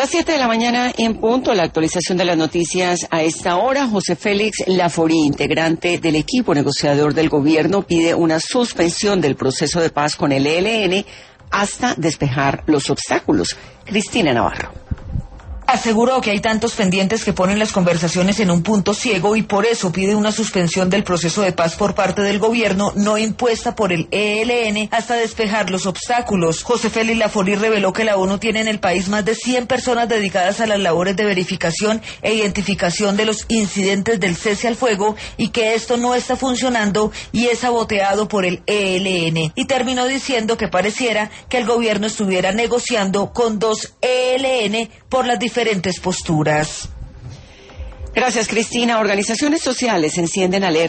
Las 7 de la mañana en punto, la actualización de las noticias a esta hora. José Félix Laforí, integrante del equipo negociador del gobierno, pide una suspensión del proceso de paz con el ELN hasta despejar los obstáculos. Cristina Navarro. Aseguró que hay tantos pendientes que ponen las conversaciones en un punto ciego y por eso pide una suspensión del proceso de paz por parte del gobierno, no impuesta por el ELN, hasta despejar los obstáculos. José Félix Laforí reveló que la ONU tiene en el país más de 100 personas dedicadas a las labores de verificación e identificación de los incidentes del cese al fuego y que esto no está funcionando y es saboteado por el ELN. Y terminó diciendo que pareciera que el gobierno estuviera negociando con dos ELN por las diferentes posturas. Gracias, Cristina. Organizaciones sociales encienden alerta